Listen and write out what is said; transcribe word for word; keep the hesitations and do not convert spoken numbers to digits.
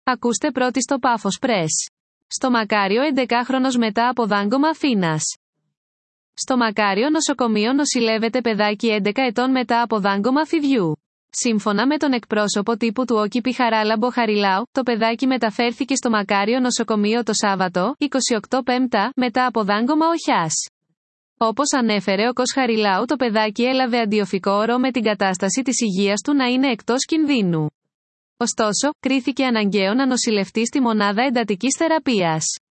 Ακούστε πρώτη στο Πάφος Πρες. Στο Μακάριο έντεκαχρονος μετά από δάγκωμα αφήνας. Στο Μακάριο νοσοκομείο νοσηλεύεται παιδάκι έντεκα ετών μετά από δάγκωμα φιδιού. Σύμφωνα με τον εκπρόσωπο τύπου του Όκηπη Χαράλαμπο Χαριλάου, το παιδάκι μεταφέρθηκε στο Μακάριο νοσοκομείο το Σάββατο, εικοστή όγδοη Πέμπτη, μετά από δάγκωμα οχιάς. Όπως ανέφερε ο Κος Χαριλάου, το παιδάκι έλαβε αντιοφικό όρο με την κατάσταση της υγείας του να είναι εκτός κινδύνου. Ωστόσο, κρίθηκε αναγκαίο να νοσηλευτεί στη μονάδα εντατικής θεραπείας.